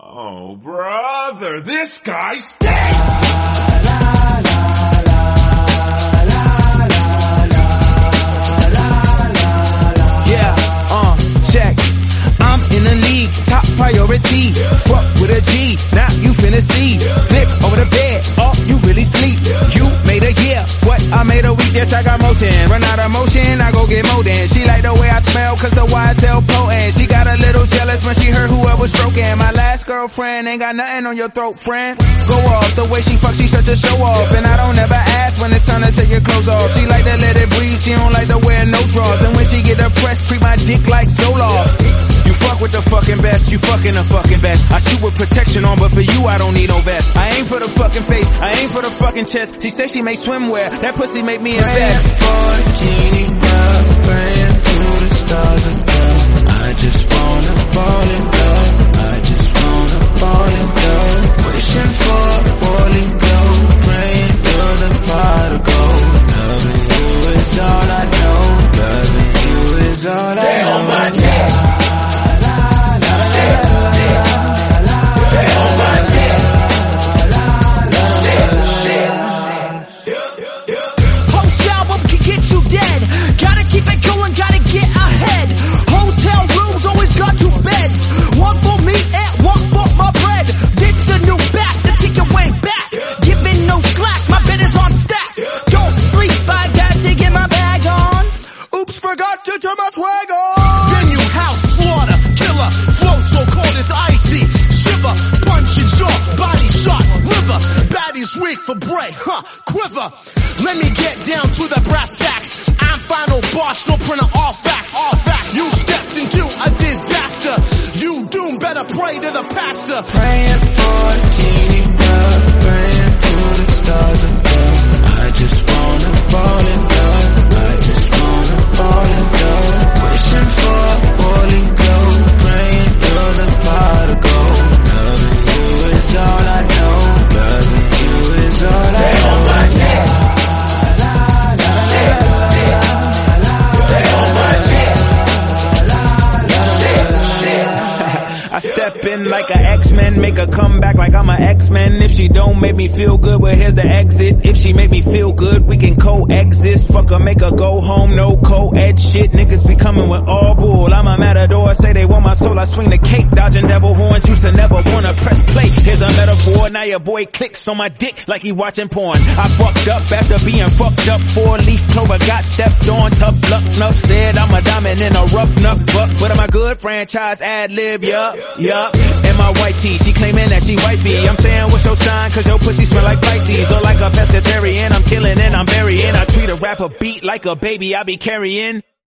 Oh, brother, this guy's dead! Check. I'm in the league, top priority. Fuck with a G, now you finna see. Flip over the bed, oh, you really sleep. You made a year, what? I made a week, yes I got motion. Run out of motion, I go get more than. She like the way I smell, cause the YSL potent. She got a little jealous when she heard whoever stroking. My last girlfriend ain't got nothing on your throat, friend. Go off, the way she fuck, she such a show off. And I don't ever ask when it's time to take your clothes off. She like to let it breathe, she don't like to wear no drawers. And when she get depressed, treat my dick like Zoloft. You fuck with the fucking best, you fucking the fucking best. I shoot with protection on, but for you I don't need no vest. I aim for the fucking face, I aim for the fucking chest. She say she make swimwear, that pussy make me invest. Praying for a genie girl, praying to the stars above. I just wanna fall in love, I just wanna fall in love. Wishing for a falling glow, praying you're the pot of gold. Loving you is all I know, loving you is all I know. On my dick. Post-album can get you dead. Gotta keep it going, gotta get ahead. Hotel rooms always got 2 beds. One for me and one for my bread. This the new back, the chicken way back. Giving no slack, my bed is on stack. Don't sleep, I gotta get my bag on. Oops, forgot to turn my swag on. Venue, house, slaughter, killer. Flow so cold it's icy. Shiver, punch and jaw, body shot, liver. Baddies weak for break, quiver. Let me get down to the brass tacks. I'm final boss, no printer, all facts. You stepped into a disaster. You doom, better pray to the pastor. Praying for a genie girl, praying to the stars above. I just wanna fall in love, I just wanna fall in love. Wishing for a falling glow, praying you're the pot of gold. Loving you is all I know, loving you is all I know. On my dick. I step in like a X-Men, make her come back like I'm a X-Men. If she don't make me feel good, well here's the exit. If she make me feel good, we can coexist. Fuck her, make her go home, no co-ed shit. Niggas be coming with all bull. I'm a matador, say they want my soul. I swing the cape, dodging devil horns. Used to never wanna press play. Here's a metaphor, now your boy clicks on my dick like he watching porn. I fucked up after being fucked up. 4-leaf clover got stepped on. Tough luck, enough said I'm a diamond in a rough nut buck. But I'm a good franchise ad-lib, yup. And my white tee, she claiming that she wifey. I'm saying what's your sign, cause your pussy smell like Pisces. Or like a pescatarian, I'm killing and I'm burying. I treat a rapper beat like a baby I be carrying.